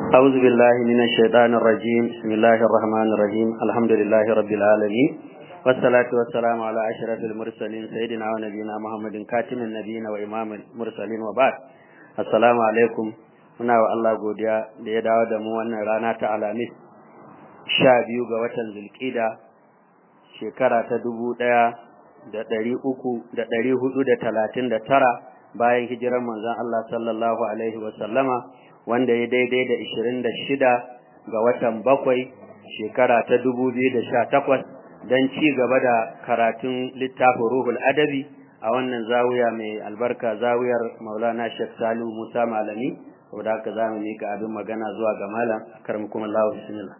أعوذ بالله من الشيطان الرجيم. بسم الله الرحمن الرحيم. الحمد لله رب العالمين، والصلاة والسلام على أشرف المرسلين سيدنا ونبينا محمد كاتم النبيين وإمام المرسلين وبعد. السلام عليكم. muna wa Allah godiya da ya dawo da mu wannan rana ta Alhamis 12 ga watan Zulqa'da shekara ta 1439 bayan hijirar manzon Allah sallallahu alaihi wa sallama, wanda ya daidai da 26 ga watan 7 shekara ta 2018 dan ci gaba da karatun littafin Ruhul Adabi a wannan zawiya mai albarka, zawiyar Maulana Sheikh Salihu Musa Malami. saboda haka za mu mika abin magana zuwa ga malam. Karmukum Allah, bismillah.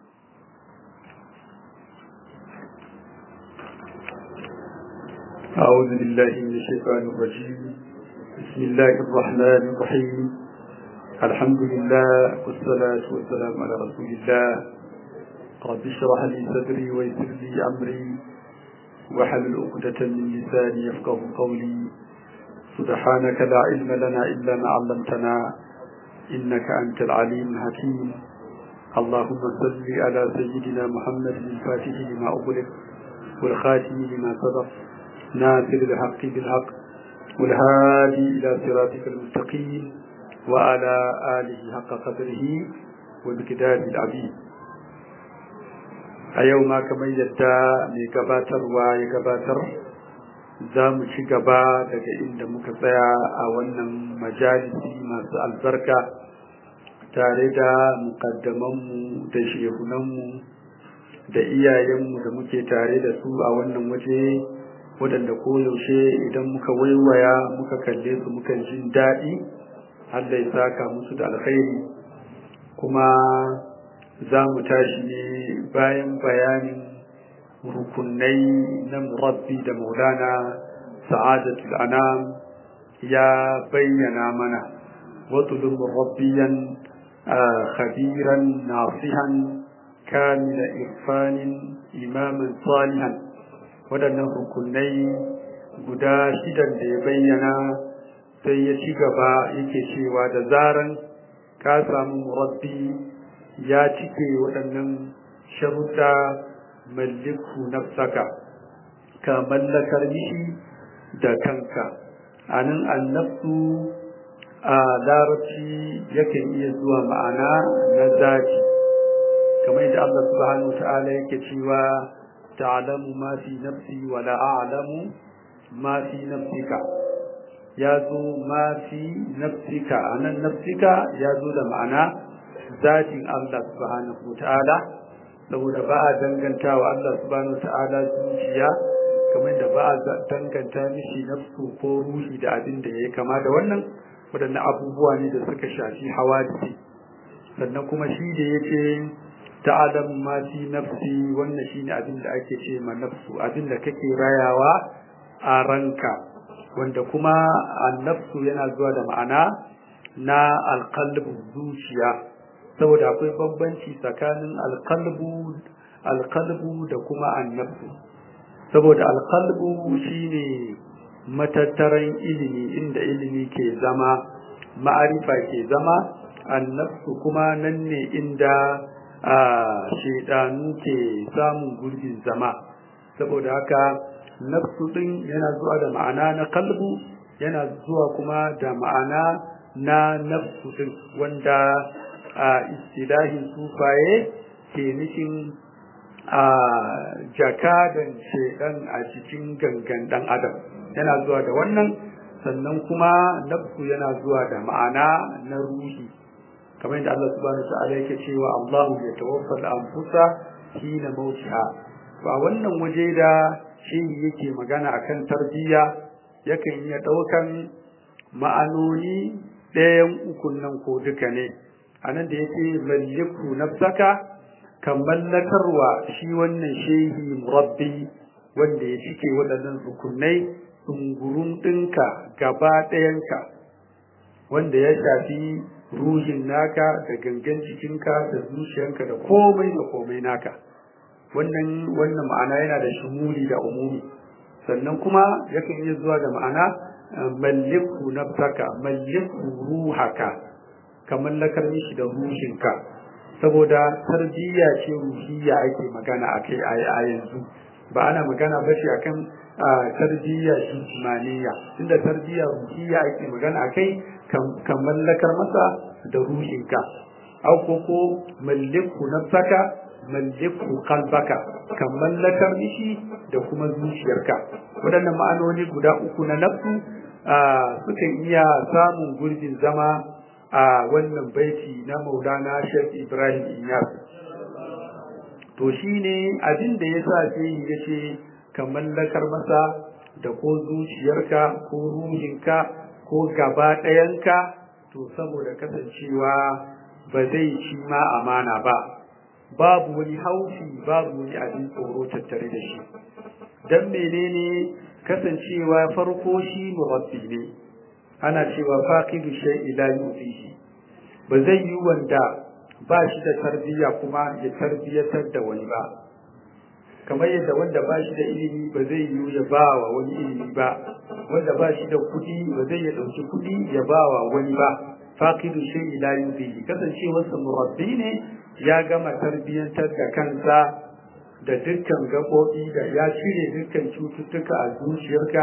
أعوذ بالله من الشيطان الرجيم. بسم الله الرحمن الرحيم. الحمد لله والصلاة والسلام على رسول الله. رب اشرح لي صدري ويسر لي أمري واحلل عقدة من لساني يفقه قولي. سبحانك لا علم لنا إلا ما علمتنا إنك أنت العليم الحكيم. اللهم صل على سيدنا محمد الفاتح لما أغلق والخاتم لما سبق ناصر الحق بالحق والهادي إلى صراطك المستقيم وعلى آله حق قدره وبكتاب العظيم. أيوم كما يدى لقباتر ويقباتر za mu ci gaba daga inda muka tsaya a wannan majalisi masu albarka tare da mukaddamanmu da shehunanmu da iyayenmu da muke tare da su a wannan waje, waɗanda koyaushe idan muka waiwaya muka kalle su mukan jin daɗi. Allah ya saka musu da alkhairi. kuma za mu tashi ne bayan bayanin rukunai na murabbi da maulana sa'adatul anam ya bayyana mana, watulun murabbiyan khabiran nasihan kamila irfanin imaman salihan. waɗannan rukunai guda shidan da ya bayyana sai ya ci gaba yake cewa da zaran ka samu murabbi ya cike waɗannan sharuɗa, malliku nafsaka, ka mallakar mishi da kanka. anan annafsu a larabci yakan iya zuwa ma'ana na zati, kamar yadda Allah subhanahu ta'ala yake cewa ta'lamu ma fi nafsi wa la a'lamu ma fi nafsika. ya zo ma fi nafsika, anan nafsika ya zo da ma'ana zatin Allah subhanahu ta'ala, saboda ba a danganta wa Allah subhanahu ta'ala zuciya kamar da ba a danganta mishi nafsu ko ruhi da abin da ya kama da wannan. waɗannan abubuwa ne da suka shafi hawadisi. sannan kuma shi da yake ta'alamu ma fi nafsi, wannan shine abin da ake ce ma nafsu, abin da kake rayawa a ranka, wanda kuma annafsu yana zuwa da ma'ana na alqalbu, zuciya, saboda akwai bambanci tsakanin alqalbu da kuma annafsu. saboda alqalbu shine matattaran ilimi, inda ilimi ke zama, ma'arifa ke zama. annafsu kuma nan ne inda shedanu ke samun gurbin zama. saboda haka nafsu din yana zuwa da ma'ana na kalbu, yana zuwa kuma da ma'ana na nafsu din, wanda istilahin sufaye ke nufin jakadan shedan a cikin gangan dan adam, yana zuwa da wannan. sannan kuma nafsu yana zuwa da ma'ana na ruhi, kamar yadda Allah subhanahu wa ta'ala yake cewa Allahu yatawaffa al-anfusa hina mautiha. ba wannan waje da shi yake magana akan tarbiyya yakan iya daukan ma'anoni ɗayan ukun nan ko duka ne. anan da yake malliku nafsaka, kan mallakarwa shi wannan shehi murabbi wanda ya cike waɗannan rukunai ɗungurun ɗinka gaba ɗayanka, wanda ya shafi ruhin naka da gangan jikinka da zuciyanka da komai naka. wannan ma'ana yana da shumuli da umumi. sannan kuma yakan iya zuwa da ma'ana malliku nafsaka, malliku ruhaka, ka mallakar mishi da ruhinka. saboda tarbiyya ce ruhiyya ake magana akai a yanzu, ba ana magana ba shi akan tarbiyya jismaniya, inda tarbiyya ruhiyya ake magana akai kan mallakar masa da ruhinka, au ko malliku nafsaka malliku qalbaka, kan mallakar mishi da kuma zuciyarka. Waɗannan ma'anoni guda uku na nafsu sukan iya samun gurbin zama a wannan baiti na Maulana Sheikh Ibrahim Inyas. To shine abin da yasa sai yace ka mallakar masa da ko zuciyarka ko ruhinka ko gaba ɗayanka, to saboda kasancewa ba zai ci ma amana ba, babu wani haufi, babu wani abin tsoro tattare da shi. Dan menene? Kasancewa farko shi murabbi ne, ana cewa faqidu shay'i la yufihi. Ba zai yi wanda ba shi da tarbiyya kuma ya tarbiyatar da wani ba, kamar yadda wanda ba shi da ilimi ba zai yi ya ba wa wani ilimi ba, wanda ba shi da kuɗi ba zai ya ɗauki kuɗi ya ba wa wani ba. faqidu shay'i la yufihi, kasancewarsa murabbi ne, ya gama tarbiyyantar da kansa da dukkan gaɓoɓi, da ya cire dukkan cututtuka a zuciyarka,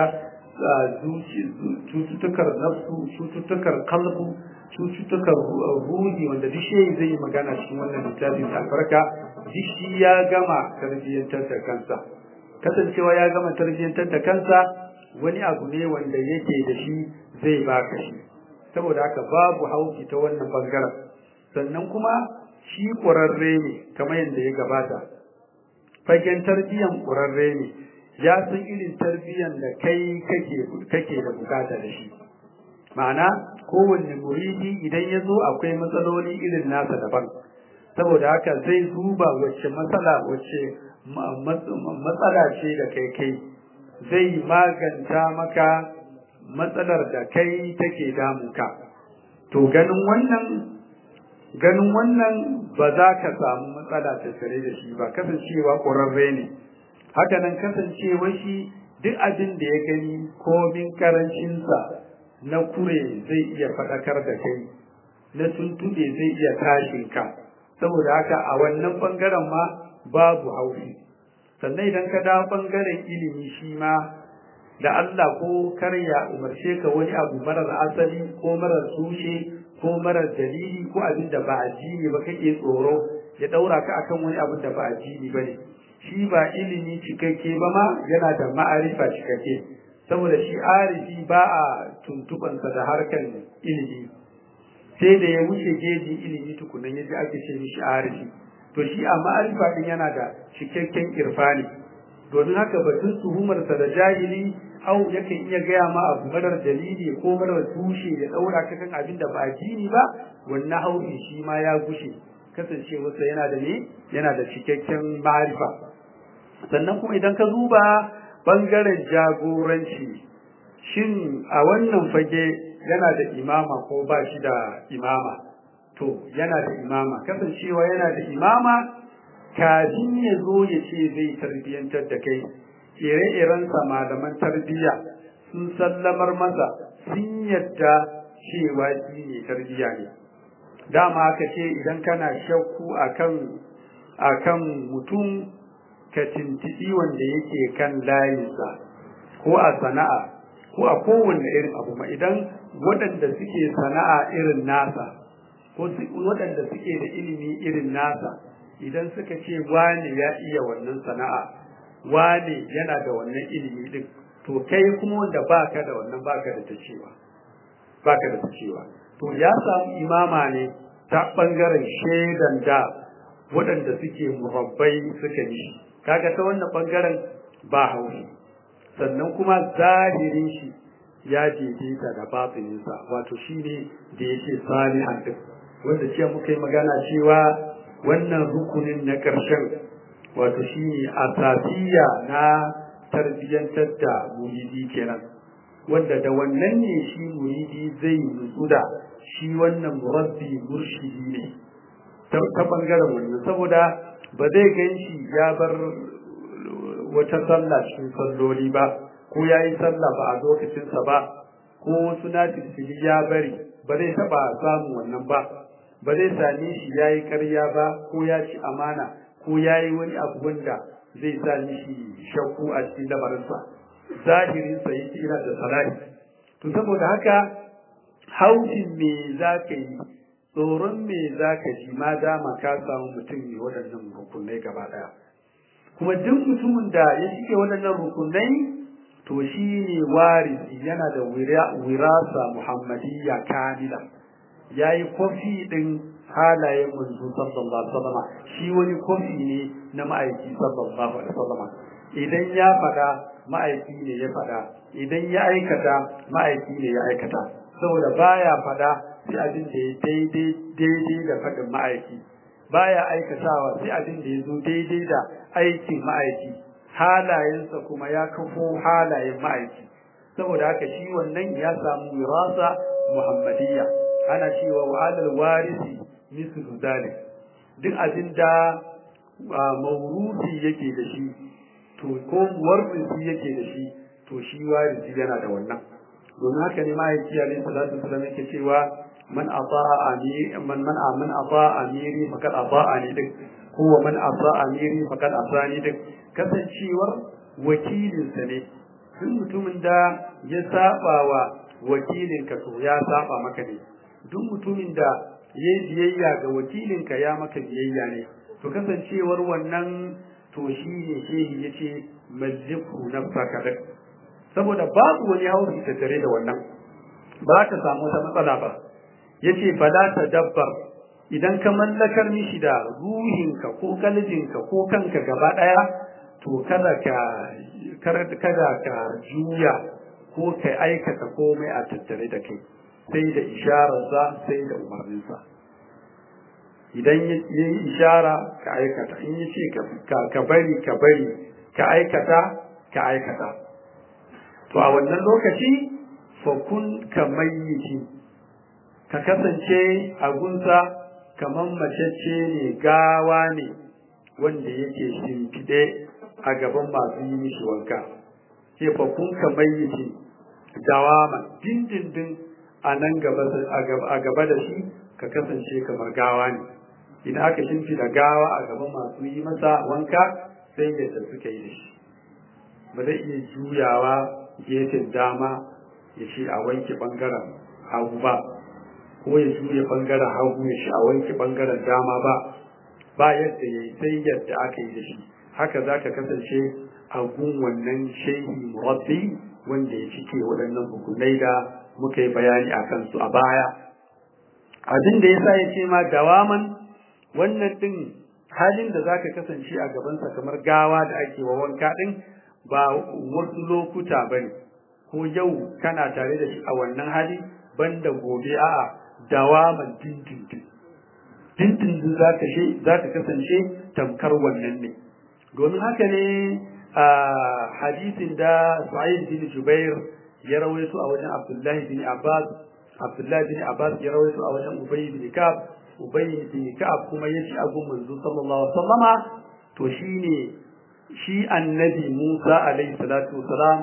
cututtukar nafsu, cututtukar kalbu, cututtukar ruhi, wanda duk shi zai yi magana cikin wannan littafin albarka, duk shi ya gama tarbiyyantar da kansa. Kasancewa ya gama tarbiyyantar da kansa wani abu ne wanda yake da shi zai baka shi, saboda haka babu hauki ta wannan bangaren. Sannan kuma shi ƙwararre ne, kamar yadda ya gabata, fagen tarbiyyan ƙwararre ne, ya san irin tarbiyyan da kai kake da bukata da shi. Ma'ana kowanne muridi idan ya zo akwai matsaloli irin nasa daban, saboda haka zai duba wacce matsala ce da kai zai maganta maka matsalar da kai take damunka. To ganin wannan ba za ka samu matsala tattare da shi ba, kasancewa ƙwararre ne. Haka nan kasancewa shi duk abin da ya gani komin karancinsa na kure zai iya faɗakar da kai, na tuntuɓe zai iya tashin ka, saboda haka a wannan ɓangaren ma babu haufi. Sannan idan ka dawo ɓangaren ilimi shi ma da Allah ko karya umarce ka wani abu marar asali ko marar tushe ko marar dalili ko abin da ba addini ba kake tsoro ya daura ka akan wani abin da ba addini bane, shi ba ilimi cikakke ba ma yana da ma'arifa cikakke, saboda shi arifi ba a tuntubansa da harkan ilimi, sai da ya wuce gejin ilimi tukunan yadda ake ce mishi arifi. To shi a ma'arifa din yana da cikakken irfani, domin haka batun tuhumarsa da jahili au yakan iya gaya ma abu marar dalili ko marar tushe ya daura ka kan abin da ba addini ba, wannan haufi shi ma ya gushe, kasancewarsa yana da cikakken ma'arifa. Sannan kuma idan ka duba bangaren jagoranci, shin a wannan fage yana da imama ko ba shi da imama? To yana da imama, kasancewa yana da imama kafin ya zo ya ce zai tarbiyyantar da kai, ire-irensa malaman tarbiyya sun sallamar masa, sun yadda cewa shi ne tarbiyya ne. Dama aka ce idan kana shakku akan mutum ka tintiɗi wanda yake kan layinsa, ko a sana'a ko a kowanne irin abu ma, idan waɗanda suke sana'a irin nasa ko waɗanda suke da ilimi irin nasa, idan suka ce wane ya iya wannan sana'a, wane yana da wannan ilimi din, to kai kuma wanda baka da wannan baka da ta cewa. To ya samu imama ne ta bangaren shaidan da waɗanda suke murabbai suka yi, kaga ta wannan bangaren ba haushi. Sannan kuma zahirin shi ya daidaita da batininsa, wato shine da yake salihan din, wanda ce muka yi magana cewa wannan rukunin na ƙarshen wato shine asasiya na tarbiyyantar da muridi kenan, wanda da wannan ne shi muridi zai nutsu da shi wannan murabbi murshidi ne ta bangaren wannan, saboda ba zai ganshi ya bar wata sallah cikin salloli ba, ko ya yi sallah ba a lokacinsa ba, ko suna tilfili ya bari, ba zai taɓa samun wannan ba. ba zai same shi yayi ƙarya ba ko ya ci amana ko yayi wani abu wanda zai sa mishi shakku a cikin lamarinsa zahirin sa yake ina da salahi to saboda haka haushin me zaka yi tsoron me zaka ji ma dama ka samu mutum ne waɗannan rukunai gaba ɗaya kuma duk mutumin da ya cike waɗannan rukunai to shi ne warisi yana da wirasa muhammadiyya kamila yayi kofi din halayen manzo sallallahu alaihi wasallam shi wani kofi ne na ma'aiki sallallahu alaihi wasallam idan ya fada ma'aiki ne ya fada idan ya aikata ma'aiki ne ya aikata saboda baya fada sai abin da ya daidai da fadin ma'aiki baya aikatawa sai abin da ya zo daidai da aikin ma'aiki halayensa kuma ya kafo halayen ma'aiki saboda haka shi wannan ya samu wirasa muhammadiyya ana cewa wa alal warisi mislu zalik duk abin da maurusi yake da shi to ko warisi yake da shi to shi warisi yana da wannan don haka ne ma'aiki alaihi salatu wasallam yake cewa man ata'a amiri man ata'a amiri faqad ata'ani duk huwa man ata'a amiri faqad asani duk kasancewar wakilinsa ne duk mutumin da ya saba wa wakilinka to ya saba maka ne duk mutumin da ya yi biyayya ga wakilinka ya maka biyayya ne to kasancewar wannan to shi ne shehi ya ce malliku nafsaka dak saboda babu wani hausi tattare da wannan ba ka samu wata matsala ba ya ce fala tadabbar idan ka mallakar mishi da ruhinka ko kalbinka ko kanka gaba daya to kada ka juya ko ka aikata komai a tattare da kai sai da ishararsa sai da umarninsa idan ya yi ishara ka aikata in ya ce ka bari ka aikata to a wannan lokaci fakun ka mayyiti ka kasance a gunsa kamar macece ne gawa ne wanda yake shimfiɗe a gaban masu yi mishi wanka ke fakun ka mayyiti dawama dindindin a nan a gaba da shi ka kasance kamar gawa ne idan aka shimfiɗa gawa a gaban masu yi masa wanka sai yadda suka yi da shi ba zai iya juyawa gefen dama ya ce a wanke ɓangaren hagu ba ko ya juya ɓangaren hagu ya ce a wanke ɓangaren dama ba yadda ya yi sai yadda aka yi da shi haka za ka kasance a gun wannan shehi murabbi wanda ya cike waɗannan hukunai da muka yi bayani a kansu a baya abin da ya sa ya ce ma dawaman wannan ɗin halin da za ka kasance a gabansa kamar gawa da ake wa wanka ɗin ba wasu lokuta ba ne ko yau kana tare da shi a wannan hali banda gobe a'a dawaman dindindin za ka kasance tamkar wannan ne domin haka ne a hadisin da Sa'id bin Jubair ya rawaito a wajen Abdullahi bin Abbas ya rawaito a wajen Ubay bin Ka'ab kuma ya ci abun manzo sallallahu alaihi wasallama to shine shi annabi Musa alaihi salatu wasalam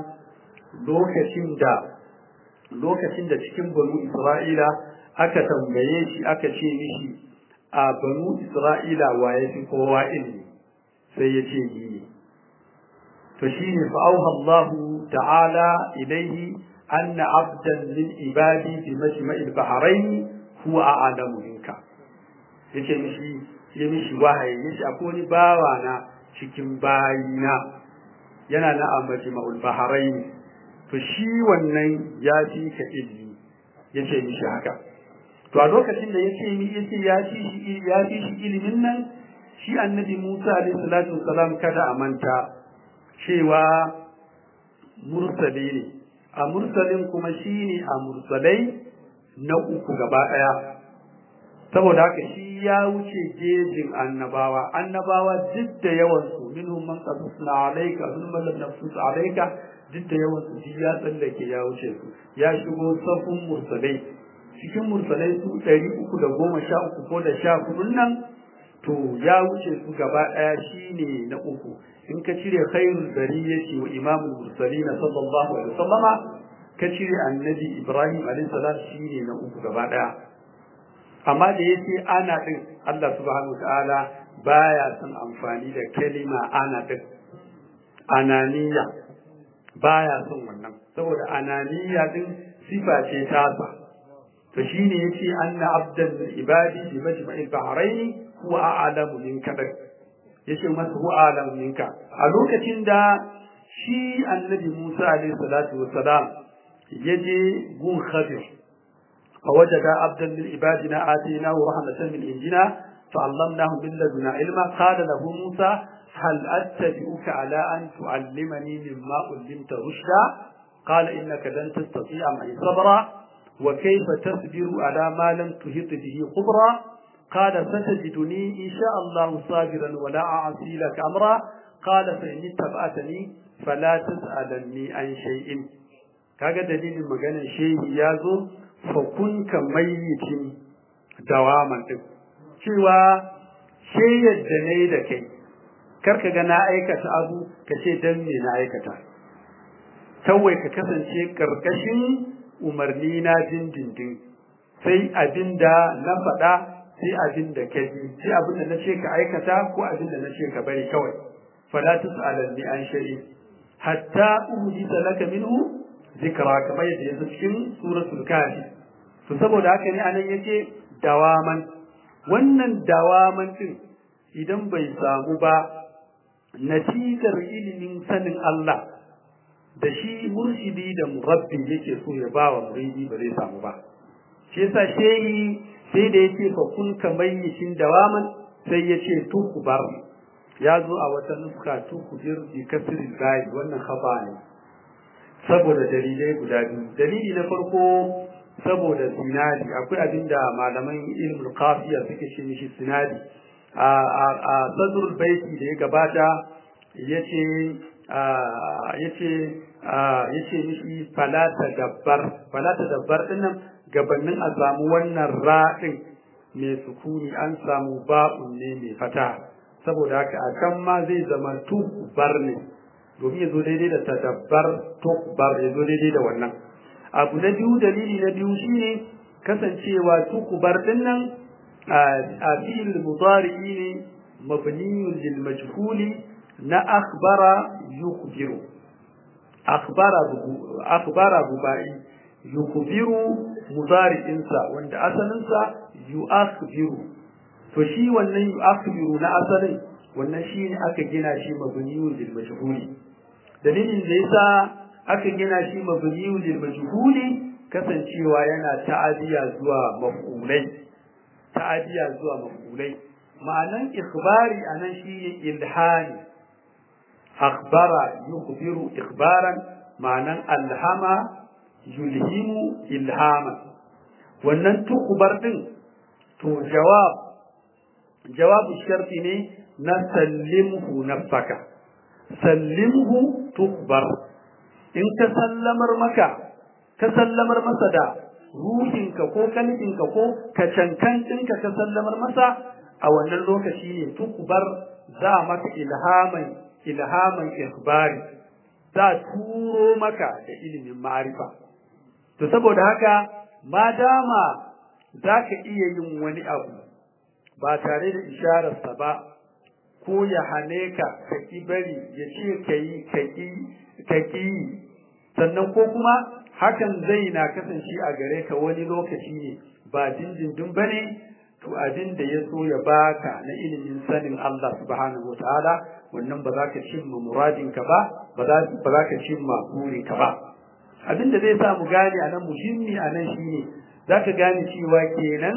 lokacin da cikin banu Isra'ila aka tambaye shi aka ce mishi a banu Isra'ila waye fi kowa ilmi sai ya ce yi to shine fa auha Allah ta'ala ilayhi anna abdan min ibadi bi majma'il bahrain huwa a'lamu minka yace mishi wahayi yace akwai wani bawa na cikin bayina yana na majma'ul bahrain to shi wannan ya fi ka ilmi yace mishi haka to a lokacin da yace ya fi shi ilimin nan shi annabi Musa alaihi salatu wassalam kada a manta cewa mursali ne a mursalin kuma shine a mursalai na uku gaba daya saboda haka shi ya wuce jejin annabawa duk da yawan su minhum man qasasna alayka minhum man lam naqsus alayka duk da yawan su ya tsallake ya wuce su ya shigo safun mursalai cikin mursalai su 313 ko da 14 nan to ya wuce su gaba daya shine na uku in ka cire khairul bariyati wa imamul mursalin sallallahu alaihi wasallama ka cire annabi Ibrahim alaihi salam shine na uku gaba daya amma da yace ana din Allah subhanahu ta'ala baya son amfani da kalima ana din ananiya baya son wannan saboda ananiya din sifa ce tasa to shine yace anna abdan ibadi bi majma'il bahrain huwa a'lamu minka yace masa huwa a'lamu minka a lokacin da shi annabi Musa alaihi salatu wassalam yaje gun Khadir فوجد عبدا من عبادنا آتيناه رحمة من عندنا فعلمناه من لدنا علما قال له موسى هل أتبعك على أن تعلمني مما علمت رشدا قال إنك لن تستطيع معي صبرا وكيف تصبر على ما لم تحط به خبرا قال ستجدني إن شاء الله صابرا ولا أعصي لك أمرا قال فإن اتبعتني فلا تسألني عن شيء كاجا دليل مجانا شيء يازو fakun ka mayyitin dawaman din cewa she yadda nayi da kai karka ga na aikata abu ka ce dan me na aikata kawai ka kasance karkashin umarni na dindindin sai abinda na faɗa sai abinda ka ji sai abinda na ce ka aikata ko abinda na ce ka bari kawai fala tusalanni an shay'in hatta uhdisa laka minhu zikra kamar yadda yake cikin suratul kafi to saboda haka ne anan yake dawaman wannan dawaman din idan bai samu ba natijar ilimin sanin Allah da shi murshidi da murabbi yake so ya ba wa muridi ba zai samu ba shi yasa shehi sai da yake fa kun kamayyin dawaman sai yace tukubar ya zo a wata nuska tukubir bi kasri bai wannan khaba ne saboda dalilai guda biyu dalili na farko saboda sinadi akwai abinda malaman ilmul qafiya suke ce mishi sinadi a sadrul baiti da ya gabata yace mishi fala tadabbar dinnan gabanin a samu wannan ra'in mai sukuni an samu ba'un ne mai fata saboda haka akan ma zai zama tubar ne domin ya zo daidai da tadabbar tukbar ya zo daidai da wannan abu na biyu dalili na biyu shine kasancewa tukbar din nan a fi'il mudari'i ne mabniyun lil majhuli na akhbara yukhbiru akhbara bubai yukhbiru mudari'in sa wanda asalin sa yu'akhbiru to shi wannan yu'akhbiru na asalin wannan shi ne aka gina shi mabniyun lil majhuli dalilin da yasa aka gina shi mabniyun lil majhuli kasancewa yana ta'adiya zuwa maf'ulai ma'anan ikhbari anan shi ne ilhani akhbara yukhbiru ikhbaran ma'anan alhama yulhimu ilhama wannan tukhbar din to jawabu sharti ne na sallimhu nafsaka sallimhu tukbar in ka sallamar masa da ruhinka ko kalbinka ko ka cankantinka ka sallamar masa a wannan lokaci ne tukbar za maka ilhaman ikhbari za turo maka da ilimin ma'arifa to saboda haka madama zaka iya yin wani abu ba tare da ishararsa ba ko ya hane ka ki bari ya ce ka ƙi sannan ko kuma hakan zai na kasance a gare ka wani lokaci ne ba dindindin ba ne to abin da ya so ya baka na ilimin sanin Allah subhanahu wa ta'ala wannan ba za ka cimma muradinka ba ba za ka cimma burinka ba abin da zai sa mu gane a nan muhimmi a nan shine za ka gane cewa kenan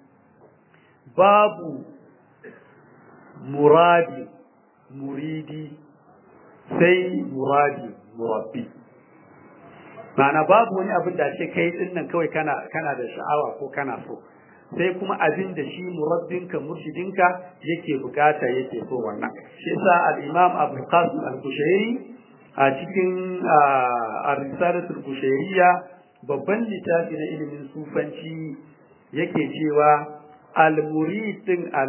babu muridi sai murabbi ma'ana babu wani abin da ce kai din nan kawai kana da sha'awa ko kana so sai kuma abin da shi murabbinka murshidinka yake bukata yake so wannan shi yasa al-imam Abu Qasim al-Kushairi a cikin ar-risalatul kushairiyya babban littafi na ilimin sufanci yake cewa al-murid din a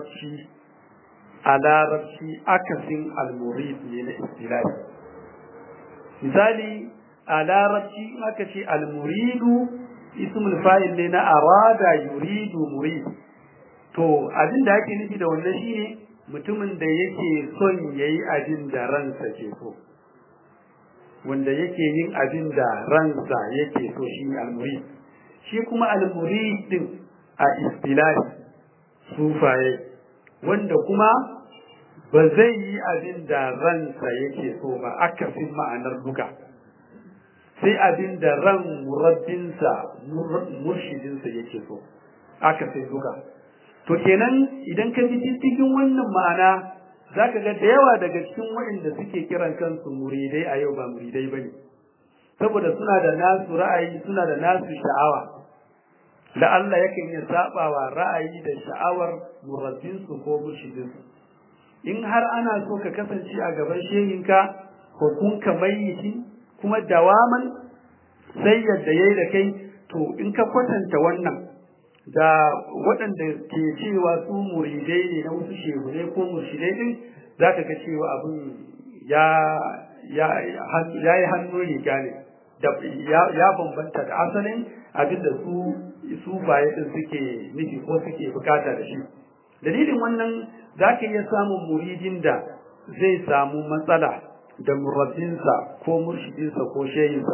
larabci akasin al-murid ne na istilahi misali a larabci aka ce al-muridu ismul fa'il ne na arada yuridu murid to abin da ake nufi da wannan shine mutumin da yake son yayi abin da ransa ke so wanda yake yin abin da ransa yake so shi al-murid shi kuma al-murid din a istilahi sufaye wanda kuma ba zai yi abin da ransa yake so ba akasin ma'anar duka sai abin da ran murabbinsa murshidinsa yake so akasin duka to kenan idan ka bi cikin wannan ma'ana zaka ga da yawa daga cikin waɗanda suke kiran kansu muridai a yau ba muridai bane saboda suna da nasu ra'ayi suna da nasu sha'awa da Allah yakan ya sabawa ra'ayi da sha'awar murabbinsu ko murshidinsu in har ana so ka kasance a gaban shehinka ko kun ka mayyiti kuma dawaman sai yadda yayi da kai to in ka kwatanta wannan da waɗanda ke cewa su muridai ne na wasu shehunai ko murshidai din zaka ga cewa abin ya yi hannun riga ne ya bambanta da asalin abin da su baye din suke nufi ko suke bukata da shi dalilin wannan zaka iya samun muridin da zai samu matsala da murabbinsa ko murshidinsa ko shehinsa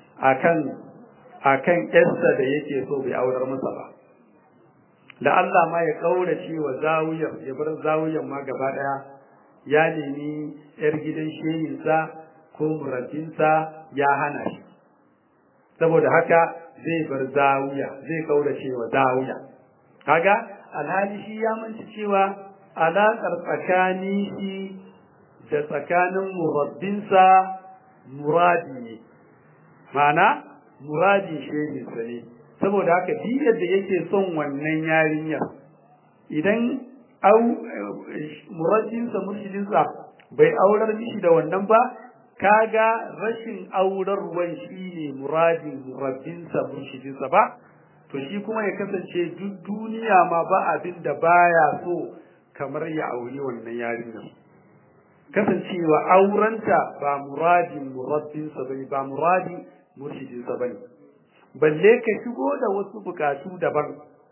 akan yarsa da yake so bai aurar masa ba da Allah ma ya kaurace wa zawiyar ya bar zawiyar ma gaba daya ya nemi yar gidan shehinsa ko murabbinsa ya hana shi saboda haka zai bar zawiya zai kaurace wa zawiya kaga alhali shi ya manci cewa alaƙar tsakanin shi da tsakanin murabbinsa muradi ne ma'ana muradin shehinsa ne saboda haka duk yadda yake son wannan yarinya idan murabbinsa murshidinsa bai aurar mishi da wannan ba kaga rashin aurarwan shine muradin murabbinsa murshidinsa ba to shi kuma ya kasance duk duniya ma ba abin da baya so kamar ya auri wannan yarinyar kasancewa aurenta ba muradin murabbinsa bane ba muradin murshidinsa bane balle ka shigo da wasu bukatu daban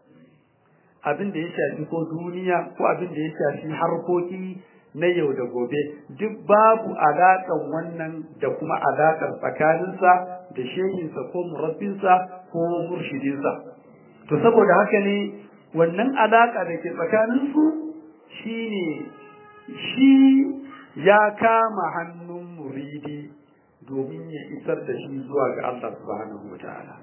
abin da ya shafi ko duniya ko abin da ya shafi harkoki na yau da gobe duk babu alaƙar wannan da kuma alaƙar tsakaninsa da shehinsa ko murabbinsa ko murshidinsa to saboda haka ne wannan alaƙa da ke tsakaninsu shine shi ya kama hannun muridi domin ya isar da shi zuwa ga Allah subhanahu wataala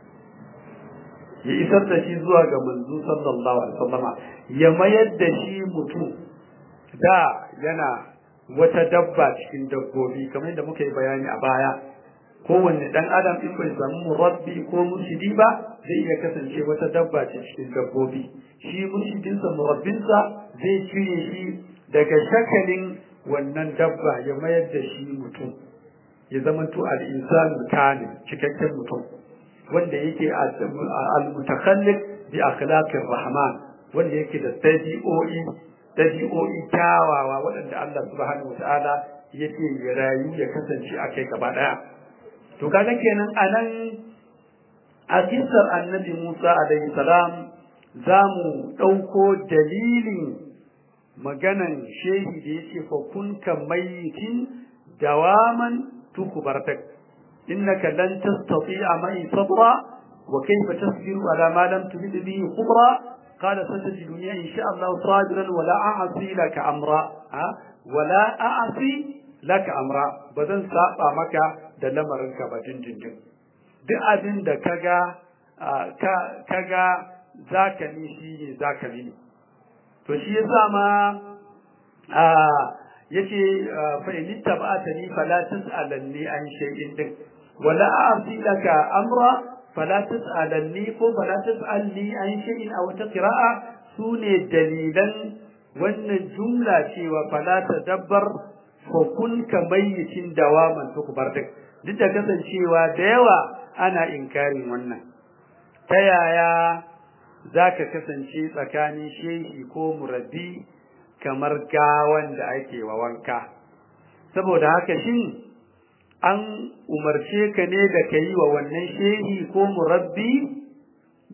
ya isar da shi zuwa ga manzo sallallahu alaihi wasallama ya mayar da shi mutum da yana wata dabba cikin dabbobi kamar yadda muka yi bayani a baya kowanne dan adam in bai samu murabbi ko murshidi ba zai iya kasance wata dabba ce cikin dabbobi shi murshidinsa murabbinsa zai cire shi daga shakalin wannan dabba ya mayar da shi mutum ya zama to al-insanu kamil cikakken mutum wanda yake al-mutakhalliq bi akhlaqir rahman wanda yake da dabi'o'i kyawawa waɗanda Allah subhanahu wataala yake ya rayu ya kasance akai gaba daya to kaga kenan anan a kisar annabi Musa alaihi salam zamu dauko dalilin maganan shehi da yake fa kunka mayyitin dawaman tukubartak innaka lan tastati'a ma'i sabra wa kayfa tasbiru ala ma lam tuhid bihi khubra qala satajiduni in sha Allah sabiran wa la a'si laka amra wa la a'si laka amra bazan saba maka da lamarinka ba dindindin duk abin da kaga zaka ni shine zaka ni to shi yasa ma yace fa in tab'atani fala tas'alanni an shay'in din wala a'ti laka amra fala tas'alanni ko fala tas'alni an shay'in aw taqra'a sune dalilan wannan jumla cewa fala tadabbar fa kun kamayyitin dawaman tukbar duk da kasancewa da yawa ana inkarin wannan ta yaya zaka kasance tsakanin shehi ko murabbi kamar gawan da ake wa wanka saboda haka shin an umarce ka ne da kai wa wannan shehi ko murabbi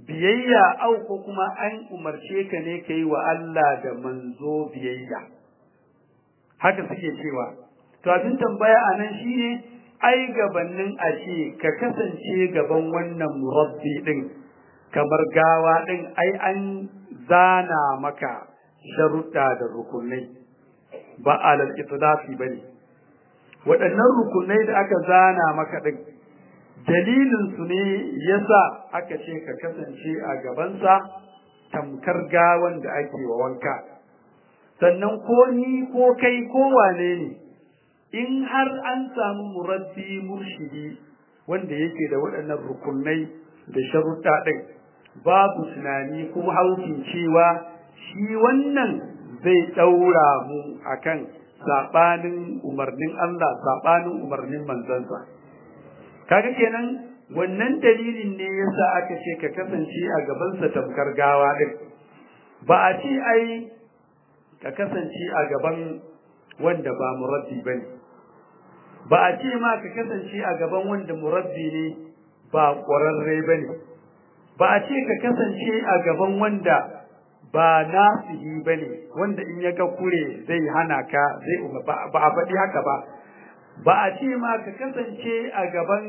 biyayya au ko kuma an umarce ka ne kai wa Allah da manzo biyayya haka suke cewa to abin tambaya anan shine ai gabanin ashe ka kasance gaban wannan murabbi din kamar gawa din ai an zana maka sharuɗa da rukunai ba alal itlafi bane waɗannan rukunai da aka zana maka din dalilin su ne yasa aka ce ka kasance a gabansa tamkar gawan da ake wa wanka sannan ko ni ko kai ko wane ne in har an samu murabbi murshidi wanda yake da waɗannan rukunai da sharuɗa ɗin babu tunani ko haukin cewa shi wannan zai ɗaura mu akan saɓanin umarnin Allah saɓanin umarnin manzansa kaga kenan wannan dalilin ne yasa aka ce ka kasance a gabansa tamkar gawa ɗin ba a ce ai ka kasance a gaban wanda ba murabbi bane ba a ce ma ka kasance a gaban wanda murabbi ne ba ƙwararre ba ne ba a ce ka kasance a gaban wanda ba nasihi ba ne wanda in ya ga kure zai hana ka zai ba a faɗi haka ba ba a ce ma ka kasance a gaban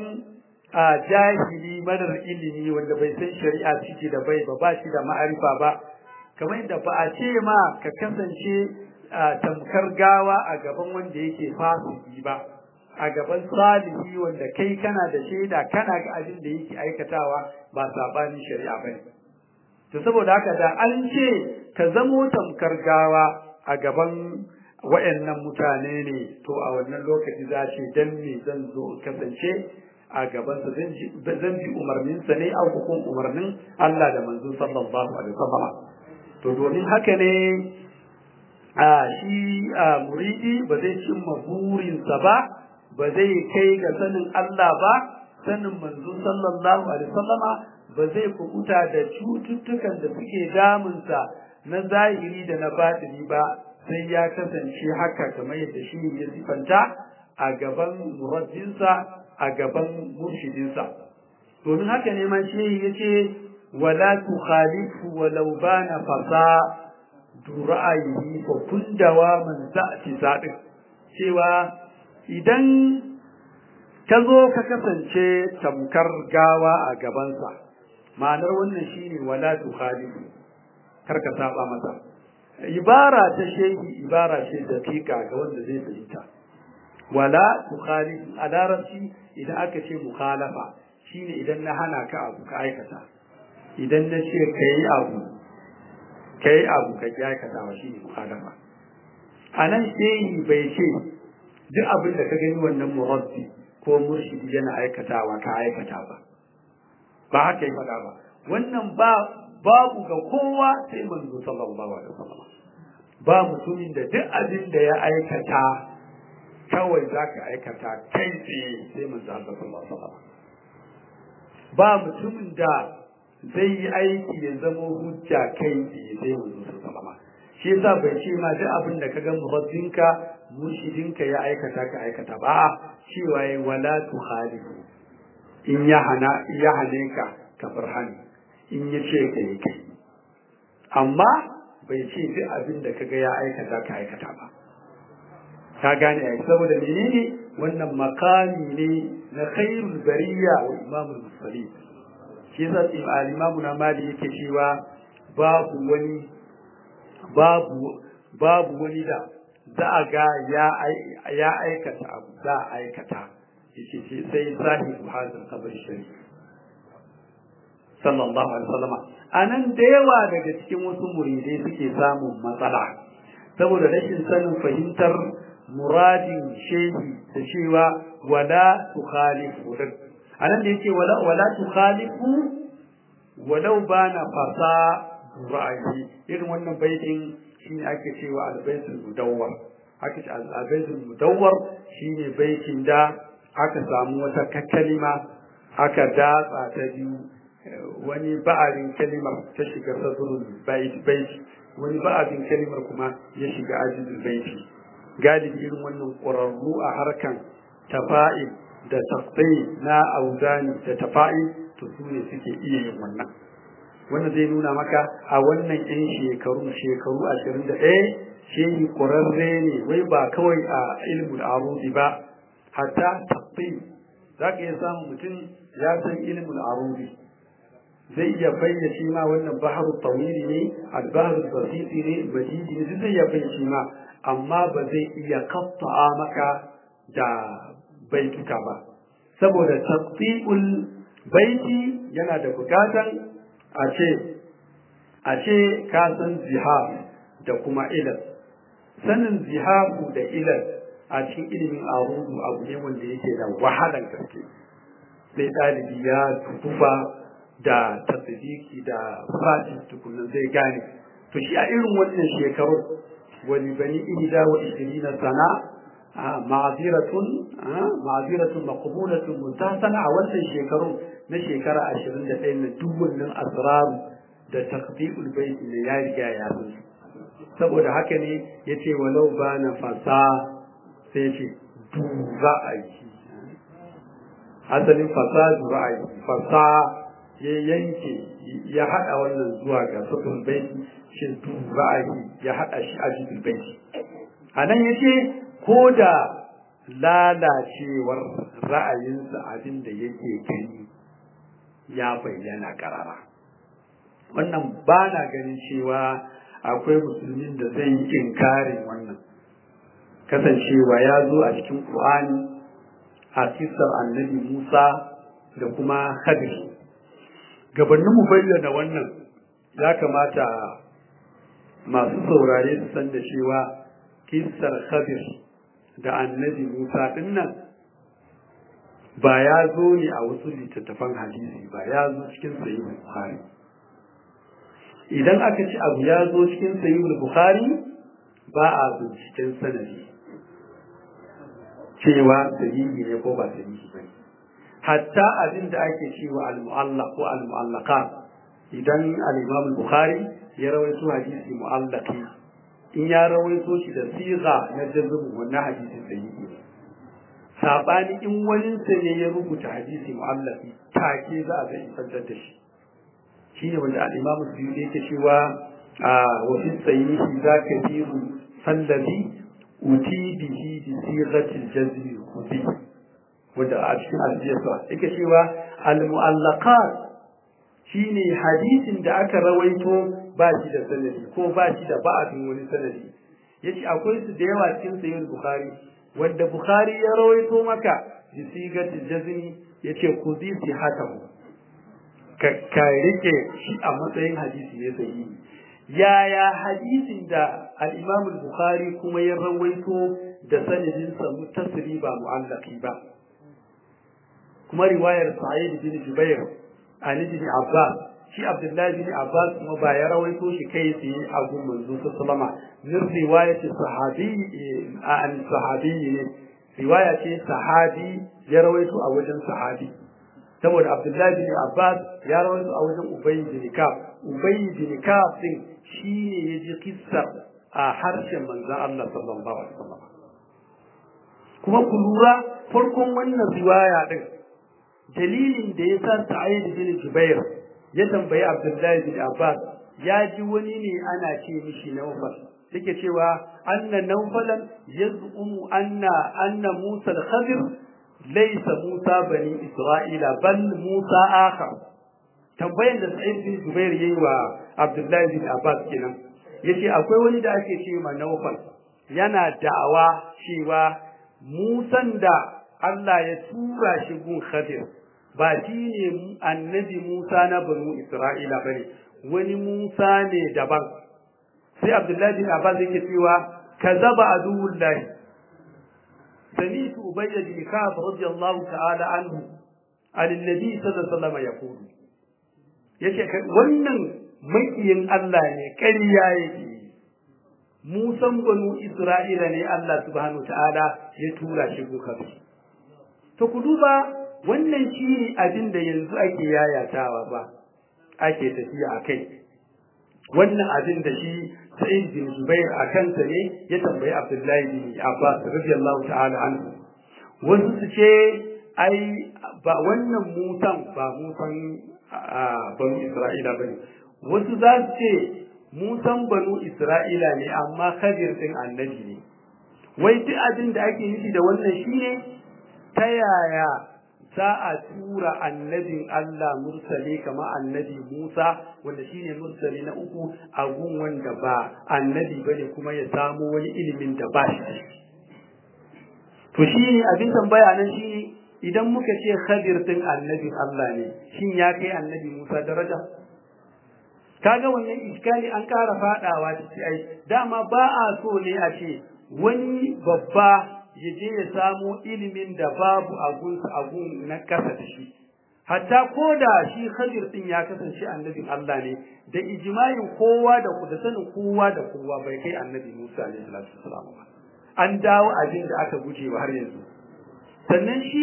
jahili marar ilimi wanda bai san shari'a ciki da bai ba shi da ma'arifa ba kamar yadda ba a ce ma ka kasance tamkar gawa a gaban wanda yake fasiki ba a gaban salihi wanda kai kana da shaida kana ga abin da yake aikatawa ba sabanin shari'a bane to saboda haka da an ce ka zamo tamkar gawa a gaban wayannan mutane ne to a wannan lokaci za ce dan me zan zo kasance a gaban sa zan ji umarnin sa ne a hukun umarnin Allah da manzo sallallahu alaihi wasallam to domin haka ne shi muridi ba zai cimma burinsa ba zai kai ga sanin Allah ba sanin manzo sallallahu alaihi wasallama ba zai kubuta da cututtukan da suke damunsa na zahiri da na batini ba sai ya kasance haka kamar yadda shi ya sifanta a gaban murabbinsa a gaban murshidinsa domin haka ne ma shi yace wala tukhalifu walau bana fasa ra'ayi ko kundawa man za'ti sadin cewa idan ka zo ka kasance tamkar gawa a gabansa ma'anar wannan shine wala tukhalifu kar ka saba masa ibara ta shehi ibara ce daƙiƙa ga wanda zai fahimta wala tukhalifu a larabci idan aka ce mukhalafa shine idan na hana ka abu ka aikata idan na ce kai abu ka ki aikata wa shine mukhalafa anan shehi bai ce duk abin da ka gani wannan murabbi ko murshidi yana aikatawa ka aikata ba haka yi faɗa ba wannan babu ga kowa sai manzo sallallahu alaihi wasallam ba mutumin da duk abin da ya aikata kawai zaka aikata kai tsaye sai manzo sallallahu alaihi wasallam ba mutumin da zai yi aiki ya zama hujja kai tsaye sai manzo sallallahu alaihi wasallam shi yasa bai ce ma duk abin da kaga murabbinka mushidinka ya aikata ka aikata ba cewa yayi wala tukhalifu in ya hane ka farhani in ya ce ka yi kai amma bai ce duk abin da kaga ya aikata ka aikata ba ka gane ai saboda menene wannan makami ne na khairul bariya wa imamul mursalin shi yasa al-imamu na mali yake cewa babu wani da za a ga ya aikata abu za a aikata yace sai sahibu hazin kabar shari sallallahu alaihi wasallam anan da yawa daga cikin wasu muridai suke samun matsala saboda rashin sanin fahimtar muradin shehi da cewa wala tukhalifu anan da yake wala tukhalifu walau bana fasa ra'ayi irin wannan baitin shine ake cewa al-baitul mudawwar ake ce al-baitul mudawwar shine baitin da aka samu wata kalima aka datsa ta biyu wani ba'arin kalimar ta shiga sadrul bait wani ba'arin kalimar kuma ya shiga ajizul bait galibi irin wannan ƙwararru a harkan tafa'il da tafsir na auzani da tafa'il to su ne suke iya yin wannan wannan zai nuna maka a wannan yan shekaru 21 shehi ƙwararre ne wai ba kawai a ilmul arudi ba hatta taqdim za ka iya samun mutum ya san ilmul arudi zai iya fayyace ma wannan baharu tawili ne al-bahru basiti ne majidi ne zai iya fayyace ma amma ba zai iya qatta'a maka da baituka ba saboda taqti'ul baiti yana da bukatan a ce ka san zihar da kuma ilal sanin zihabu da ilal a cikin ilimin arudu abu ne wanda yake da wahalan gaske sai ɗalibi ya tuba da tasdiki da fati tukunan zai gane to shi a irin wannan shekaru wani bani ihda wa 20 sana ma'aziratun maqbulatun muntasana a wannan shekaru na shekara 21 na duk wannan asrar da taqdiul bayt ne ya riga ya san saboda haka ne yace walau bana fasa sai yace du ra'ayi asalin fasa du ra'ayi fasa ya yanke ya hada wannan zuwa ga sukun baiti shi du ra'ayi ya hada shi a cikin baiti anan yace ko da lalacewar ra'ayinsa abin da yake gani ya bayyana karara wannan ba na ganin cewa akwai musulmin da zai yi inkarin wannan kasancewa ya zo a cikin Qur'ani a kisar annabi Musa da kuma Khadir gabanin mu bayyana wannan ya kamata masu saurare su san da cewa kisar Khadir da annabi Musa dinnan ba ya zo ne a wasu littattafan hadisi ba ya zo cikin sahih Bukhari idan aka ci abu ya zo cikin sahih Bukhari ba a binciken sanadi cewa sahihi ne ko ba sahihi ba hatta abin da ake cewa al-mu'allaq ko al-mu'allaqat idan al-Imam Bukhari ya rawaito hadisi mu'allaqi in ya rawaito shi da siga na jazm wannan hadisi sahihi ne sabani in wani ne ya rubuta hadisi mu'allaqi take za a ga isantar da shi shine wanda al-Imam Suyuti yake cewa wa fi sahihi zaka biru sallabi uti bihi bi sigatil jazmi khufi wanda a cikin al-jazma yake cewa al-mu'allaqat shine hadisin da aka rawaito ba shi da sanadi ko ba shi da ba'adin wani sanadi yace akwai su da yawa cikin sahih Bukhari wanda Bukhari ya rawaito maka bi sigatil jazmi yace khudhi sihatahu ka rike shi a matsayin hadisi ne sahihi yaya hadisin da al-Imam al-Bukhari kuma ya rawaito da sanadin sa mutasili ba mu'allaqi ba kuma riwayar Sa'id bin Jubair an ibn Abbas shi Abdullah bin Abbas kuma ba ya rawaito shi kai tsaye a gun manzo sallama min riwayat sahabi an sahabi ne riwaya ce sahabi ya rawaito a wajen sahabi saboda Abdullah bin Abbas ya rawaito a wajen Ubay bin Ka'ab Ubay bin Ka'ab din shine yaji kissa a harshen manzon Allah sallallahu alaihi wasallam kuma ku lura farkon wannan riwaya din dalilin da yasa Sa'id bin Jubair ya tambayi Abdullah bin Abbas ya ji wani ne ana ce mishi Nawfal yake cewa anna Nawfalan yaz'umu anna Musa al-Khadir laysa Musa bani Isra'ila bal Musa akhar tambayan da Sa'id bin Jubair yayi wa Abdullah bin Abbas kenan yace akwai wani da ake ce ma Nawfal yana da'awa cewa Musan da Allah ya tura shi gun Khadir ba shi ne annabi Musa na banu Isra'ila bane wani Musa ne daban sai Abdullah bin Abbas yake cewa kazaba adullahi sami'tu Ubay bin Ka'ab radiyallahu ta'ala anhu an-nabi sallallahu alaihi wasallam yaqulu yace wannan makiyin Allah ne ƙarya yake Musan banu Isra'ila ne Allah subhanahu ta'ala ya tura shi gun Khadir to ku duba wannan shi abin da yanzu ake yayatawa ba ake tafiya a kai wannan abin da shi Sa'id bin Zubair a kansa ne ya tambayi Abdullahi bin Abbas radiyallahu ta'ala anhu wasu su ce ai ba wannan mutan ba mutan banu Isra'ila bane wasu za su ce Musan banu Isra'ila ne amma Khadir din annabi ne wai duk abin da ake nufi da wannan shine ta yaya za a tura annabin Allah mursali kama annabi Musa wanda shine mursali na uku a gun wanda ba annabi bane kuma ya samu wani ilimin da ba shi to shine abin tambaya nan shine idan muka ce Khadir din annabin Allah ne shin ya kai annabi Musa daraja kaga wannan iskali an ƙara fadawa ciki ai dama ba a so ne a ce wani babba ya je ya samu ilimin da babu agun na kasa da shi hatta ko da shi Khadir din ya kasance annabin Allah ne da ijma'in kowa da sanin kowa da kowa bai kai annabi Musa alaihi salatu wasalam ba an dawo abin da aka guje ba har yanzu sannan shi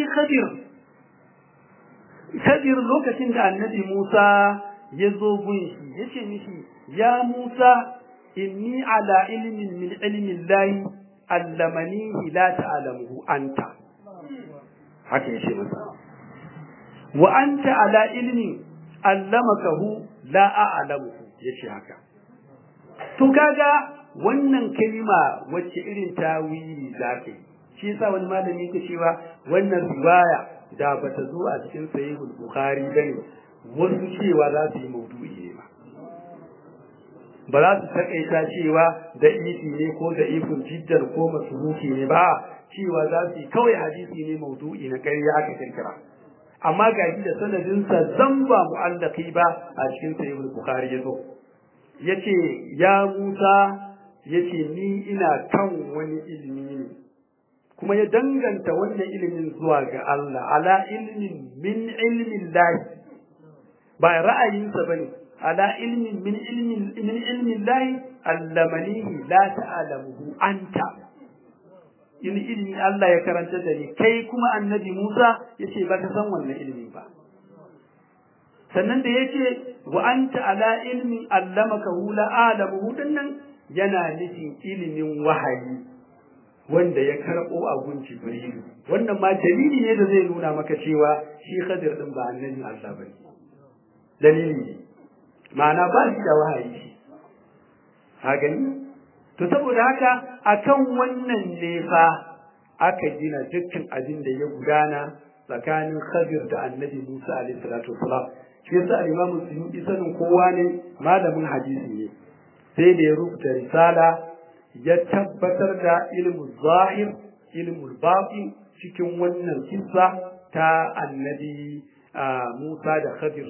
Khadir lokacin da annabi Musa ya zo gun shi yace mishi ya Musa inni ala ilmin min ilmi Allah allamanihi la ta'lamuhu anta haka yace masa wa anta ala ilmi allamakahu la a'lamuhu yace haka to kaga wannan kalma wacce irin tawili zaka yi shi yasa wani malami yake cewa wannan riwaya da bata zo a cikin sahihul bukhari bane wasu cewa za su yi maudu'i ne ba za su takaita cewa da ifi ne ko da ifin jiddar ko masuruki ne ba cewa za su yi kawai hadisi ne maudu'i na ƙarya aka kirkira amma ga da sanadinsa zamba mu'allaqi ba a cikin sahihul bukhari yazo yace ya Musa yace ni ina kan wani ilimi ne kuma ya danganta wannan ilimin zuwa ga Allah ala ilmin min ilmin Allah ba ra'ayinsa bane ala ilmin min ilmin Allah allamanihi la ta'lamuhu anta in ilmi Allah ya karanta da ni kai kuma annabi Musa yace ba ka san wannan ilimi ba sannan da yace wa anta ala ilmin allamakahu la a'lamuhu dinnan yana nufin ilimin wahayi wanda ya karbo a gun Jibril wannan ma dalili ne da zai nuna maka cewa shi Khadir din ba annabi Allah bane dalili ma'ana ba shi da wahayi ha gani to saboda haka akan wannan ne fa aka gina dukkan abin da ya gudana tsakanin Khadir da Annabi Musa alaihi salatu wassalam shi yasa Imam Suyuti sanin kowa ne malamin hadisi ne sai da ya rubuta risala ya tabbatar da ilmu zahir ilmu batin cikin wannan kissa ta Annabi Musa da Khadir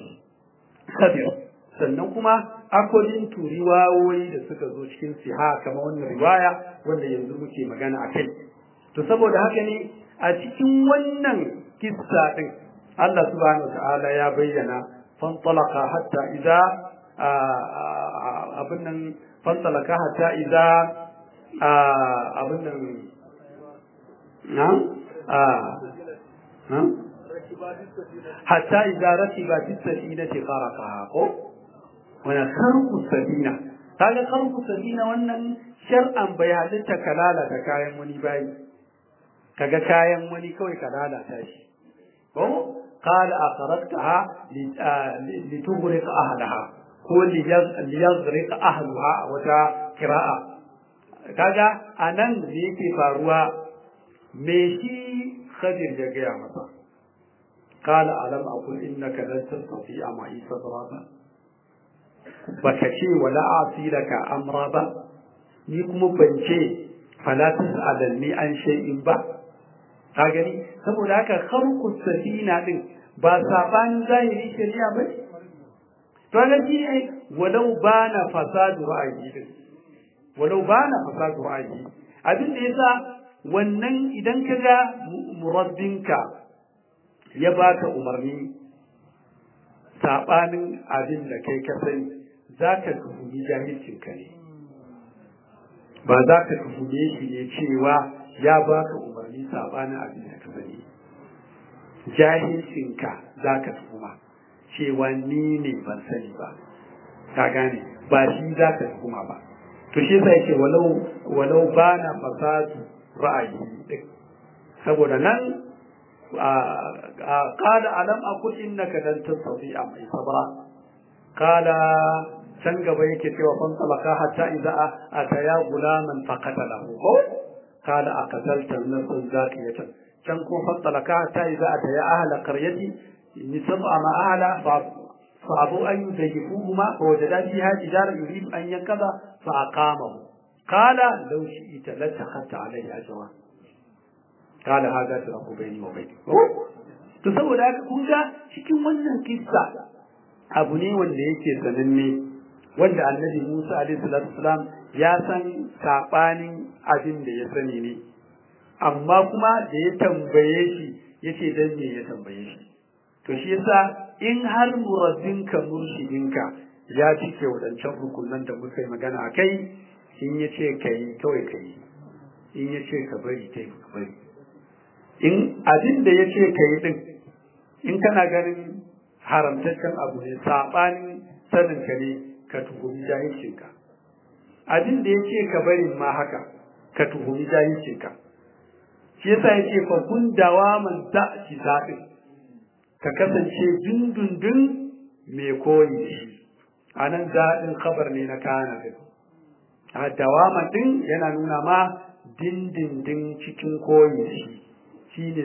sannan kuma akwai riwayoyi da suka zo cikin siha kamar wannan riwaya wanda yanzu muke magana a kai to saboda haka ne a cikin wannan kissa din Allah subhanahu wataala ya bayyana fantalaka hatta idza fantalaka hatta idza hatta idza rakiba fi safinati qaraqaha ko wana kharqu safina kaga kharqu safina wannan shar'an bai halitta kalala ta kayan wani bai kaga kayan wani kawai kalala ta shi ko qala aqraqtaha litughriq ahlaha ko liyazriq ahluha wata qira'a kaga anan da yake faruwa me shi Khadir ya ga masa قال ألم أقل إنك لن تستطيع معي صبرا بكشي ولا أعطي لك أمرا با نيكم بنشي فلا تسألني عن شيء با هاغني saboda haka kharqu safina din ba sabanin zahiri shari'a ba to ga shi ai walau bana fasadu ra'ayi abin da yasa wannan idan kaga murabbinka ya baka umarni sabanin abin da kai ka sani zaka tuhumi jahilcin ka ne ba za ka tuhume shi ne cewa ya baka umarni sabanin abin da ka sani jahilcin ka zaka tuhuma cewa ni ne ban sani ba ka gane ba shi zaka tuhuma ba to shi yasa yake walau bana fasadu ra'ayi saboda nan قال ألم أقل إنك لن تستطيع معي صبرا qala can gaba yake cewa fan talaka hatta idza ataya gulaman faqatalahu ko qala aqtalta nafsan zakiyatan can ko fan talaka hatta idza ataya ahla qaryati nisaba ma ahla فأبوا أن يزيفوهما فوجدا فيها جدار يريد أن ينقض فأقامه قال لو شئت لاتخذت عليه أجرا قال هذا فراق بيني وبينك تصور هذا كوجا cikin wannan kissa abu ne wanda yake sananne wanda annabi Musa alaihi salatu wasalam ya san sabanin abin da ya sani ne amma kuma da ya tambaye shi yace dan me ya tambaye shi to shi yasa in har murabbinka murshidinka ya cike wadancan rukunan da muka yi magana akai in yace kai kawai kai in yace ka bari kai ka bari in abin da yace kai din in kana ganin haramtaccen abu ne sabanin sanin ka ne ka tuhumi jahilcinka abin da yace ka bari ma haka ka tuhumi jahilcinka shi yasa yace fa kun dawaman da shi zaɓin ka kasance dundundun mai koyi shi a nan daɗin khabar ne na kana din a dawaman din yana nuna ma dindindin cikin koyi shi shine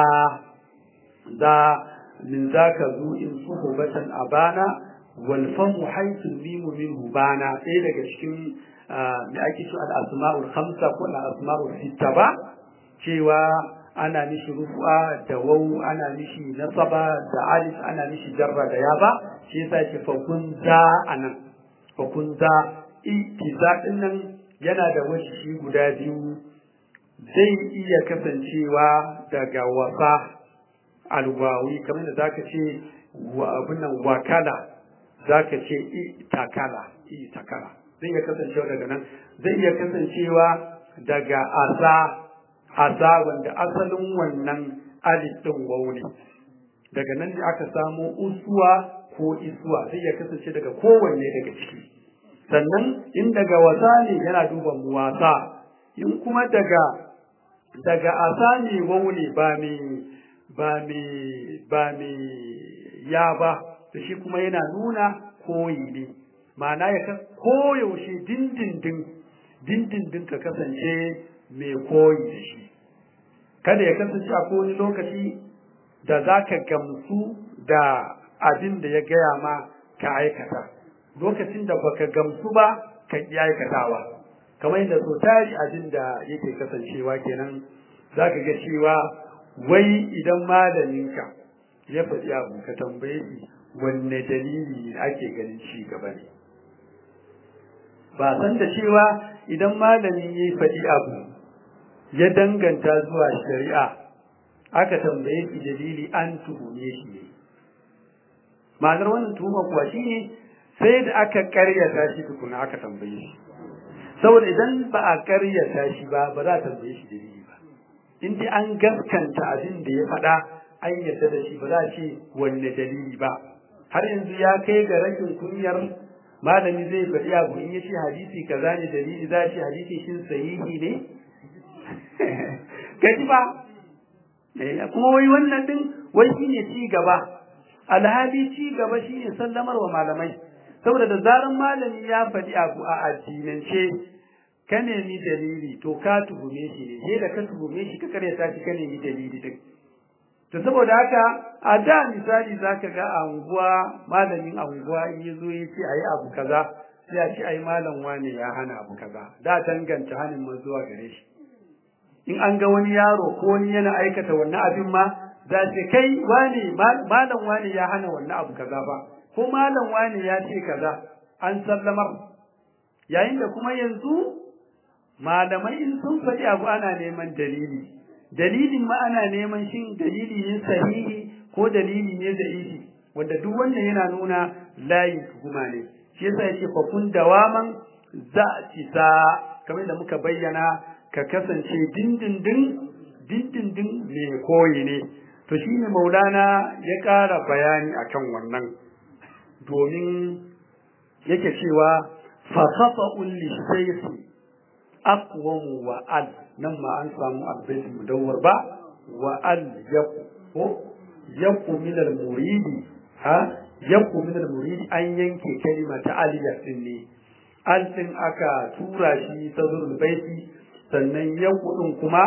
za min zaka zu in suhubatan abana wal famu haythu limu minhu bana sai daga cikin me ake cewa al asma'ul khamsa ko al asma'ul sitta ba cewa ana mishi rufu'a da waw ana mishi nasaba da alif ana mishi jarra da yaba shi yasa yake fa kun za anan fa kun za ittiza din nan yana da washi guda biyu zai iya kasancewa daga wasa alwawi kamar da zaka ce wa abun nan wakala zaka ce itakala zai iya kasancewa daga nan zai iya kasancewa daga asa wanda asalin wannan alif din wauni daga nan ne aka samo usuwa ko isuwa sai ya kasance daga kowanne daga ciki sannan in daga wasa ne yana duba muwasa in kuma daga asa ne wauni ba me ya ba to shi kuma yana nuna koyi ne ma'ana ya koyaushe dindindin ka kasance mai koyi da shi kada ya kasance a kowane lokaci da za ka gamsu da abin da ya gaya ma ka aikata lokacin da baka gamsu ba ka ƙi aikatawa kamar yadda so tari abin da yake kasancewa kenan za ka ga cewa wai idan malaminka ya faɗi abu ka tambaye shi wanne dalili ake ganin ci gaba ne ba san da cewa idan malamin ya faɗi abu ya danganta zuwa shari'a aka tambaye shi dalili an tuhume shi ne ma'anar wannan tuhuma kuwa shine sai da aka karyata shi tukuna aka tambaye shi saboda idan ba a karyata shi ba za a tambaye shi dalili ba in dai an gaskanta abin da ya faɗa an yarda da shi ba za a ce wanne dalili ba har yanzu ya kai ga rashin kunyar malami zai faɗi abu in ya ce hadisi kaza ne dalili za a ce hadisi shin sahihi ne gaji ba kuma wai wannan din wai shine ci gaba alhali ci gaba shine sallamar wa malamai saboda da zaran malami ya faɗi abu a addinance ka nemi dalili to ka tuhume shi ne sai da ka tuhume shi ka karyata shi ka nemi dalili din to saboda haka a da misali zaka ga a unguwa malamin unguwa in yazo ya ce ayi abu kaza sai a ce ai malam wane ya hana abu kaza da danganta hanin man zuwa gare shi in an ga wani yaro ko wani yana aikata wannan abin ma za ce kai wane malam wane ya hana wannan abu kaza ba ko malam wane ya ce kaza an sallamar yayin da kuma yanzu malamai in sun faɗi abu ana neman dalilin ma ana neman shin dalili ne sahihi ko dalili ne da'ifi wanda duk wannan yana nuna layin tuhuma ne shi yasa yake fa kun dawaman za ci sa kamar da muka bayyana ka kasance dindindin mai koyi ne to shine maulana ya ƙara bayani akan wannan domin yake cewa fa khata'un li shaysi aqwam wa al nan ma an samu albait mudawwar ba wa al yaqu min al muridi yanku min al-murid an yanke kalima ta aliyat din ne al din aka tura shi sadrul baiti sannan yanku din kuma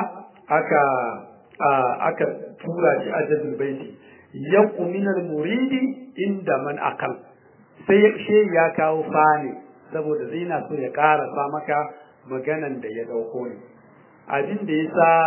aka tura shi ajadul baiti yanku min al-murid inda man akal sai shi ya kawo fani saboda zai na so ya karasa maka maganan da ya dauko ne abin da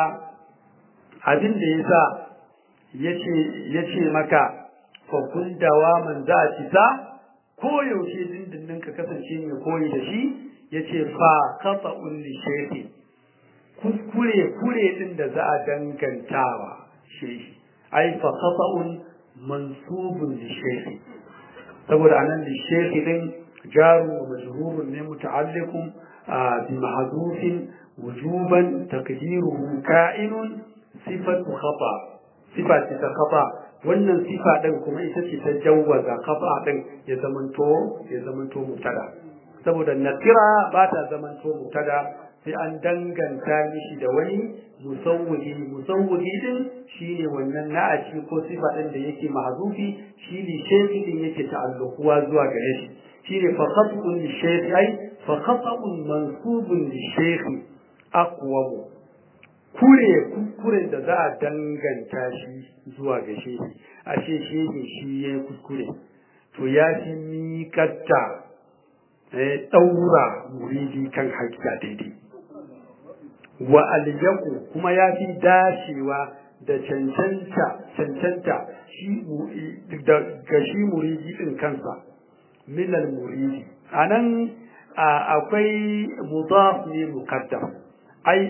yasa yace maka fa kun dawaman za a ci ta ko yaushe dindindin ka kasance mai koyi da shi yace fa qata'un li shay'i kure din da za a dangantawa shehi ai fa qata'un mansubun li shay'i saboda anan li shay'i din jaru wa majrurun ne muta'alliqun bi mahdhufin wujuban taqdiruhu ka'inun sifatu khata sifati ta khata wannan sifa din kuma ita ce ta jawwaza khata din ya zamanto mubtada saboda nakira ba ta zamanto mubtada sai an danganta mishi da wani musawwidi din shine wannan na'aci ko sifa din da yake mahzufi shine shay'i din yake ta'alluquwa zuwa gare shi shine fa khatun li shay'i ai fa khatun mansubun li shay'i aqwa kuren da za a danganta shi zuwa ga shehi ashe shehi shi yayi kuskure to ya fi miƙatta daura muridi kan hakika daidai wa alyaku kuma ya fi dashewa da cancanta shi ga shi muridi din kansa milal muridi anan akwai mudaf ne muqaddam ai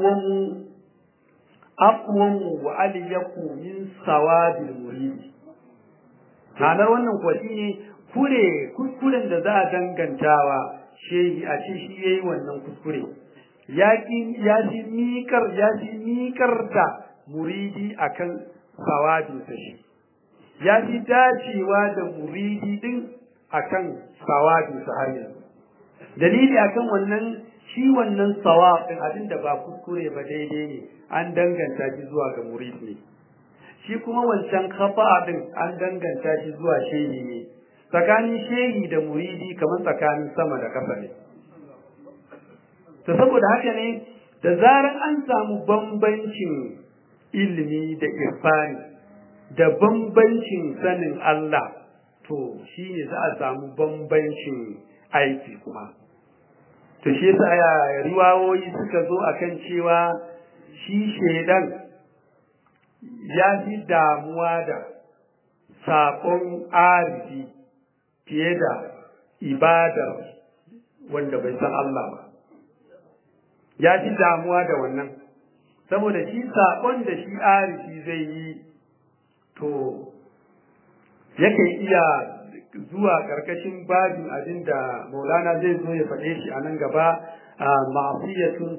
aqwamu wa aliyaku min sawadil muridi ma'anar wannan kuwa shine kuskuren da za a dangantawa shehi a ce shi yayi wannan kuskure ya ji miƙar da muridi akan sawadin sa shi ya ji dacewa da muridi din akan sawadin sa har yanzu dalili akan wannan shi wannan sawab din abinda ba kuskure ba daidai ne an danganta shi zuwa ga muridi ne shi kuma wancan khata din an danganta shi zuwa shehi ne tsakanin shehi da muridi kamar tsakanin sama da ƙasa ne to saboda haka ne da zarar an samu bambancin ilimi da irfani da bambancin sanin Allah to shine za a samu bambancin aiki kuma to shi yasa riwayoyi suka zo akan cewa shi shedan ya fi damuwa da saƙon arifi fiye da ibadar wanda bai san Allah ba ya fi damuwa da wannan saboda shi saƙon da shi arifi zai yi to yake iya zuwa ƙarƙashin babin abin da maulana zai zo ya faɗe shi a nan gaba ma'asiyatun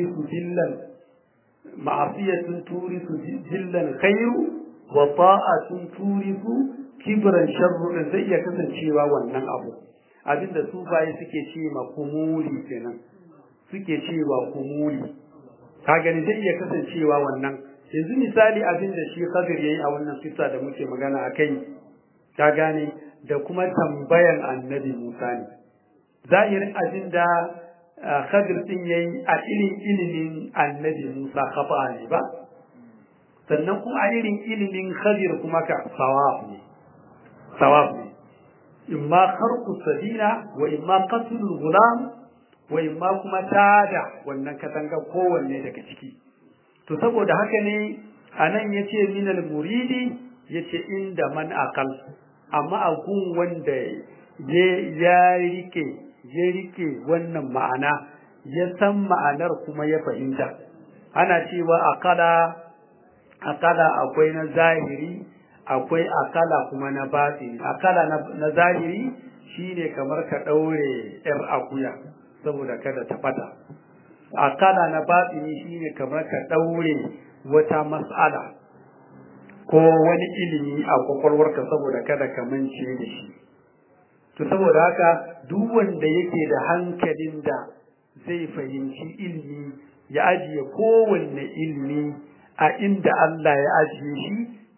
turisu jillan khairu wa ta'atun turisu kibran sharru din zai iya kasancewa wannan abu abinda su bayi suke ce ma kumuli kenan suke cewa kumuli ka gani zai iya kasancewa wannan yanzu misali abinda shi Khadir yayi a wannan kissa da muke magana akai ka gane da kuma tambayan annabi Musa ne zahirin abinda Khadir din yayi a ilimin annabi Musa khata ne ba sannan kuma a irin ilimin Khadir kuma ka sawab ne imma kharqu sabila wa imma qatl al-ghulam wa imma kuma tada wannan katanga kowanne daga ciki to saboda haka ne anan yace minal muridi yace inda man aqal amma agun wanda ya rike wannan ma'ana ya san ma'anar kuma ya fahimta ana cewa aqala akwai na zahiri akwai akala kuma na batini akala na zahiri shine kamar ka daure yar akuya saboda kada ta fata akala na batini shine kamar ka daure wata mas'ala ko wani ilimi a kwakwalwarka saboda kada ka mance da shi to saboda haka duk wanda yake da hankalin da zai fahimci ilimi ya ajiye kowanne ilimi a inda Allah ya ajiye shi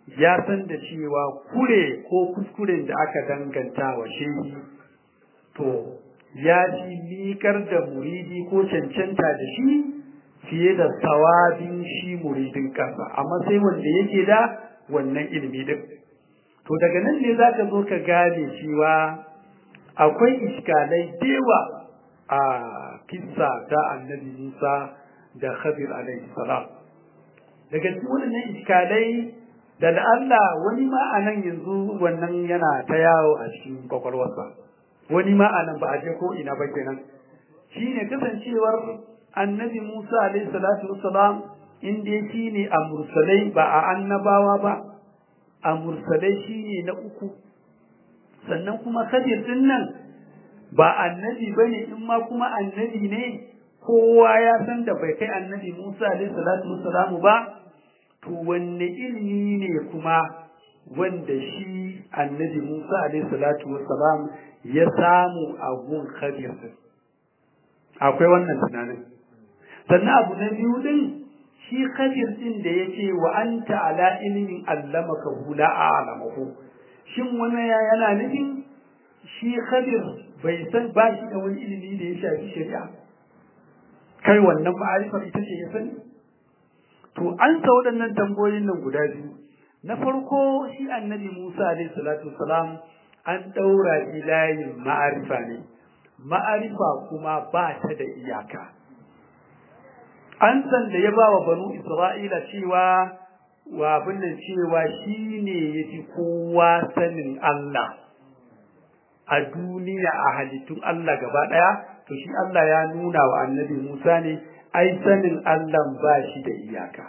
ya san da cewa kure ko kuskuren da aka danganta wa shehi to ya fi miƙar da muridi ko cancanta da shi fiye da sawabin shi muridin kansa amma sai wanda yake da wannan ilimi din to daga nan ne za ka zo ka gane cewa akwai iskalai dewa a kissa ta annabi Musa da Khadir alaihi salam daga cikin wannan iskalai da Allah wani ma anan yanzu wannan yana ta yawo a cikin kwakwalwarsa wani ma anan ba a je ko ina ba kenan shine kasancewar annabi Musa alaihi salatu wassalam inda yake ne a mursalai ba a annabawa ba a mursalai shine na uku sannan kuma Khadir din nan ba annabi bane in ma kuma annabi ne kowa ya san da bai kai annabi Musa alaihi salatu wassalam ba to wanne ilimi ne kuma wanda shi annabi Musa alaihi salatu wassalam ya samu a gun Khadir akwai wannan tunanin sannan abu na biyu din shi Khadir din da yake wa anta ala ilmin allamaka la a'lamahu shin wannan yana nufin shi Khadir bai san ba shi da wani ilimi da ya shafi shari'a kai wannan ma'arifar ita ce ya sani to an sa waɗannan tambayoyin nan guda biyu na farko shi annabi Musa alaihi salatu wasalam an daura ilayin ma'arifa ne ma'arifa kuma ba ta da iyaka an san da ya ba wa banu Isra'ila cewa wa abin nan cewa shine yafi kowa sanin Allah a duniya a halittun Allah gaba daya to shi Allah ya nuna wa annabi Musa ne ai sanin Allah ba shi da iyaka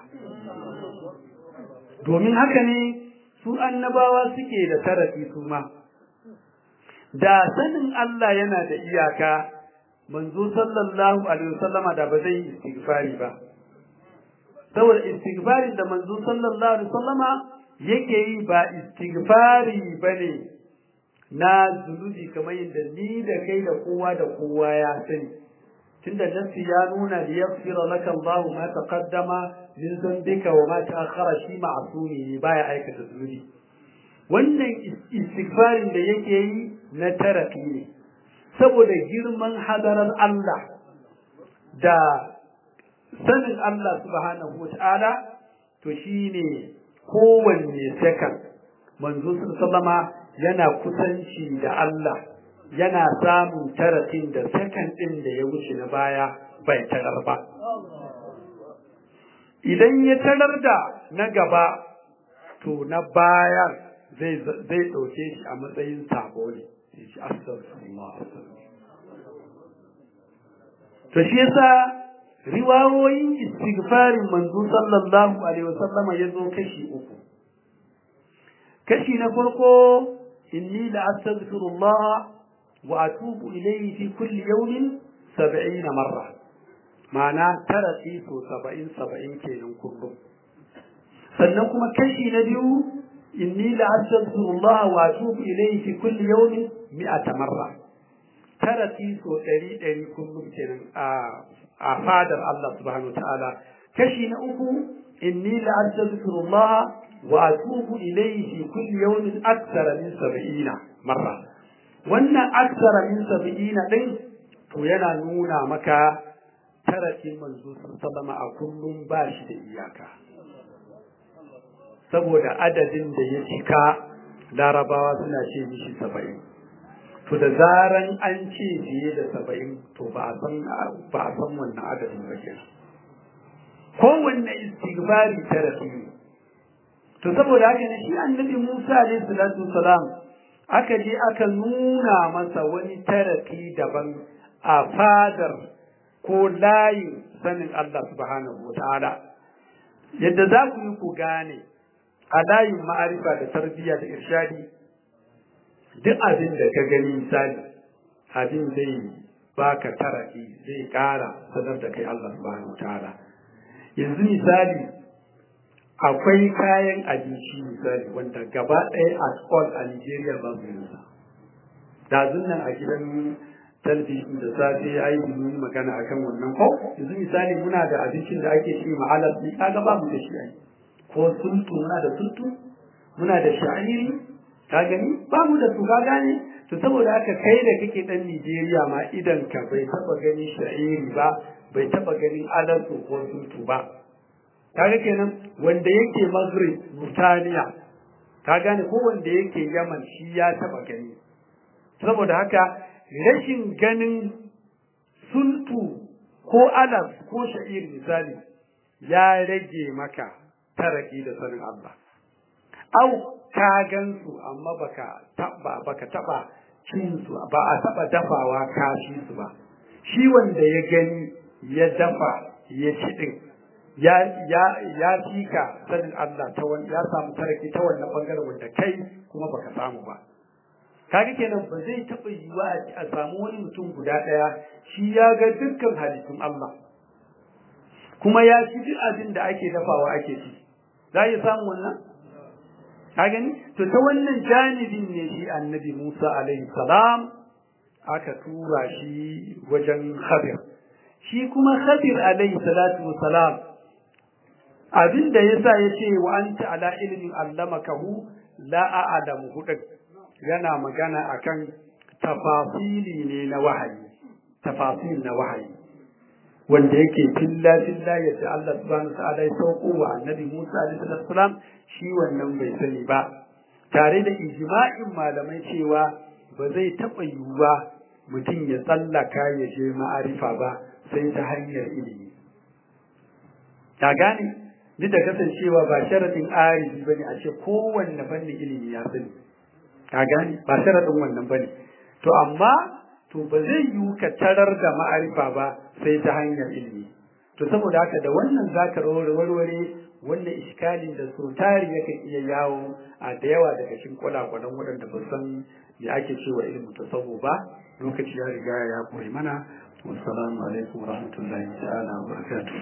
domin haka ne su annabawa suke da tarafi su ma da sanin Allah yana da iyaka manzo sallallahu alaihi wasallama da ba zai istighfari ba saboda istighfari da manzo sallallahu alaihi wasallama yake yi ba istighfari bane na zunubi kamar yadda ni da kai da kowa ya sani tunda nafsi ya nuna li yaghfira laka Allahu ma taqaddama min dhanbika wa ma ta'akhkhara shi ma'sumi ne baya aikata zunubi wannan istighfarin da yake yi na tarafi ne saboda girman hadarar Allah da sanin Allah subhanahu wata'ala to shine kowanne second manzo sallama yana kusanci da Allah yana samun tarafin da second din da ya wuce na baya bai tarar ba idan ya tarar da na gaba to na baya zai dauke shi a matsayin sabo ne shi astaghfirullah to shi yasa riwayoyin istighfarin manzo sallallahu alaihi wasallama yazo kashi uku kashi na farko inni la astaghfirullah wa atubu ilayhi fi kulli yawmin 70 marra ma'ana tarafi so 70 kenan kullum sannan kuma kashi na biyu inni la astaghfirullah wa atubu ilayhi fi kulli yawmin 100 marra tarafi so 100 kullum kenan a fadar Allah subhanahu wa ta'ala kashi na uku inni la astaghfirullah wa atubu ilayhi fi kulli yawmin akthara min 70 marra wannan akthara min 70 din to yana nuna maka tarafin manzo sallallahu a kullum ba shi da iyaka saboda adadin da ya cika larabawa suna ce mishi 70 to da zaran an ce fiye da 70 to ba a san wannan adadin ba kenan kowanne istighfari tarafi ne to saboda haka ne shi annabi Musa alayhi salatu wasalam aka je aka nuna masa wani tarafi daban a fadar ko layin sanin Allah subhanahu wataala yadda za ku yi ku gane a layin ma'arifa da tarbiyya da irshadi duk abin da ka gani misali abin zai baka tarafi zai kara sanar da kai Allah subhanahu wataala yanzu misali akwai kayan abinci misali wanda gaba ɗaya a all a Nigeria ba su yanzu da nan a gidan talabijin da safe ai mun magana akan wannan ko yanzu misali muna da abincin da ake ci ma'alar ni kaga ba mu da shi ai ko suntu muna da suntu muna da sha'iri ka gani ba mu da su ka gane to saboda haka kai da kake dan Nigeria ma idan ka bai taba ganin sha'iri ba bai taba ganin alansu ko sutu ba kaga kenan wanda yake Maghrib Murtaniya ka gane ko wanda yake Yaman shi ya taba gani saboda haka rashin ganin sultu ko alas ko sha'ir misali ya rage maka taraki da sanin Allah au ka gansu amma baka taba cin su ba a taba dafawa kashi su ba shi wanda ya gani ya dafa ya ci din ya fika sanin Allah ta wani ya samu taraki ta wannan bangaren wanda kai kuma baka samu ba kaga kenan ba zai taba yiwa a samu wani mutum guda daya shi ya ga dukkan halittun Allah kuma ya ci duk abin da ake dafawa ake ci za ya samu wannan ka gani to ta wannan janibin ne shi annabi Musa alaihi salam aka tura shi wajen Khadir shi kuma Khadir alaihi salatu wassalam abinda yasa yace wa anta ala ilmin allamakahu la a'lamu hudud yana magana akan tafasili ne na wahayi tafasil na wahayi wanda yake filla yadda Allah subhanahu wa ta'ala ya sauko wa annabi Musa alaihi salam shi wannan bai sani ba tare da ijma'in malamai cewa ba zai taɓa yiwuwa mutum ya tsallaka ya je ma'arifa ba sai ta hanyar ilimi ta gane duk da kasancewa ba sharadin arifi bane a ce kowanne fannin ilimi ya sani ta gane ba sharadin wannan bane to amma to ba zai yiwu ka tarar da ma'arifa ba sai ta hanyar ilimi to saboda haka da wannan zaka warware wannan iskalin da so tari yakan iya yawo a da yawa daga cikin kwalakwalan waɗanda ba san me ake cewa ilimin tasawuf ba lokaci ya riga ya koyi mana wassalamu alaikum wa rahmatullahi ta'ala wa barakatuh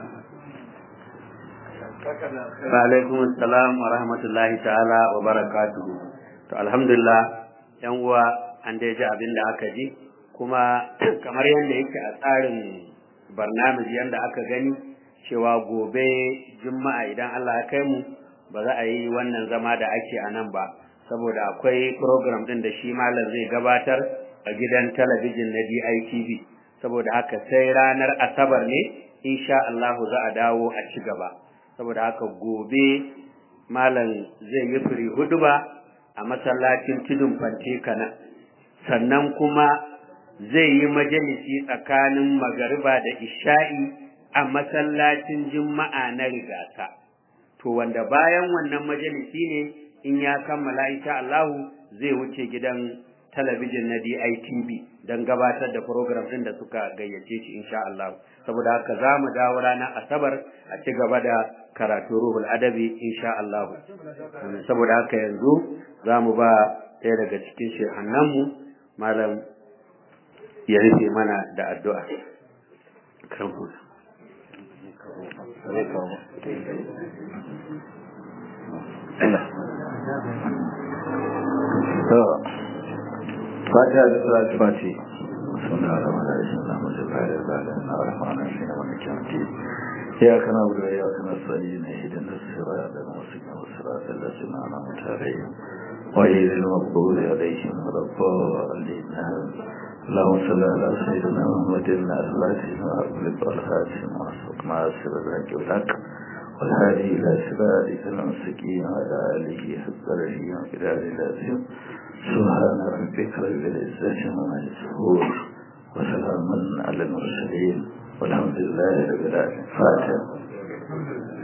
wa alaikum assalam wa rahmatullahi ta'ala wa barakatuh to alhamdulillah yan uwa an dai ji abin da aka ji kuma kamar yadda yake a tsarin barnamiji yadda aka gani cewa gobe juma'a idan Allah ya kai mu ba za a yi wannan zama da ake a nan ba saboda akwai program din da shi malam zai gabatar a gidan talabijin na DITV saboda haka sai ranar asabar ne insha Allah za a dawo a ci gaba saboda haka gobe malam zai yi firi huduba a masallacin tudun Fantekana sannan kuma zai yi majalisi tsakanin magariba da isha'i a masallacin juma'a na rigasa to wanda bayan wannan majalisi ne in ya kammala insha Allah zai wuce gidan talabijin na DITV don gabatar da program din da suka gayyace shi insha Allah saboda haka za mu dawo ranar asabar a ci gaba da karatu ruhul adabi insha Allah saboda haka yanzu za mu ba ɗaya daga cikin shehannanmu malam ya rufe mana da addu'a kan ku فاتحة لصلاة الفاتحة بسم الله الرحمن الرحيم اللهم صل على سيدنا الرحمن الرحيم مالك يوم الدين إياك نعبد وإياك نستعين اهدنا الصراط المستقيم صراط الذين أنعمت عليهم غير المغضوب عليهم ولا الضالين اللهم صل على سيدنا محمد الفاتح وأغلق الخاتم وأسبق ناصر الحق والحق والهادي إلى صراطك المستقيم وعلى آله حق رحيم وكتاب العظيم سبحان ربك رب العزة عما يصفون وسلام على المرسلين والحمد لله رب العالمين. فاتحة.